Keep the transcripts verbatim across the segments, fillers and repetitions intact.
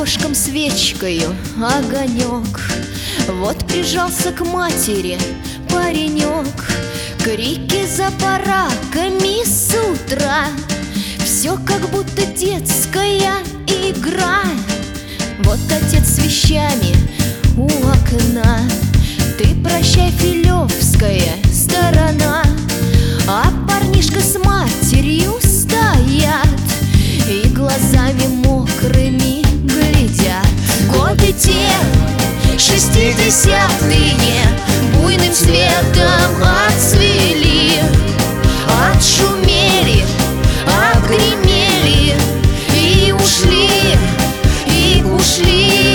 окошком свечкою огонек. Вот прижался к матери паренек. Крики за бараками с утра, все как будто детская игра. Вот отец с вещами у окна. Ты прощай, филевская сторона. А парнишка с матерью стоят и глазами мокрыми глядят. Годы те шестидесятые буйным светом отцвели, отшумели, отгремели и ушли, и ушли.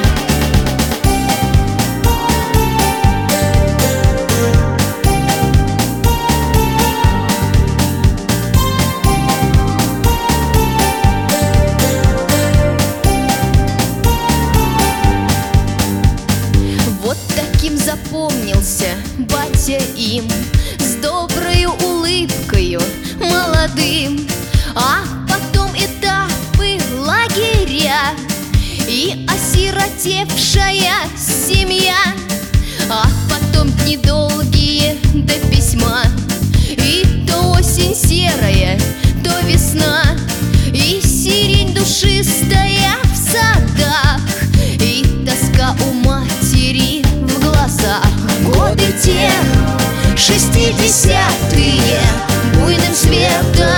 Запомнился батя им с доброю улыбкою молодым. А потом этапы лагеря и осиротевшая семья. А потом дни долгие до письма, и то осень серая, то весна, и сирень душистая в садах, и тоска у матери в глазах. Годы те шестидесятые буйным светом